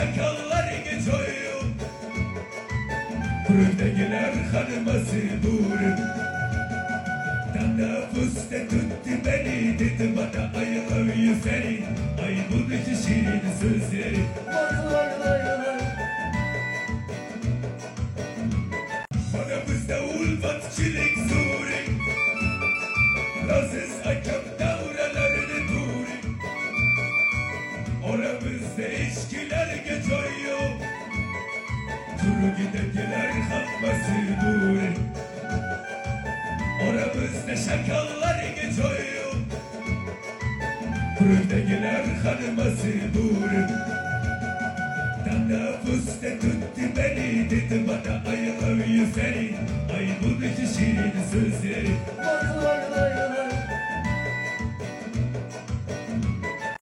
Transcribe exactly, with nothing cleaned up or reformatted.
şakallar geçiyor. Kuruldakiler hanıması dur. Tanafuste tuttu beni, dedi bana I love you seni. Ay buradaki şirin sözleri. Bana bizde ulvat çilek zuri. Lazız akım davralarını duri. Oramızda eşkiler geçiyor. Turu gidekiler kalkması duri. Oramızda şakallar geçiyor. Kuruldakiler hanıması dur. Tanafuste tuttu beni, dedi bana I love you seni. Ay buradaki şirin sözleri.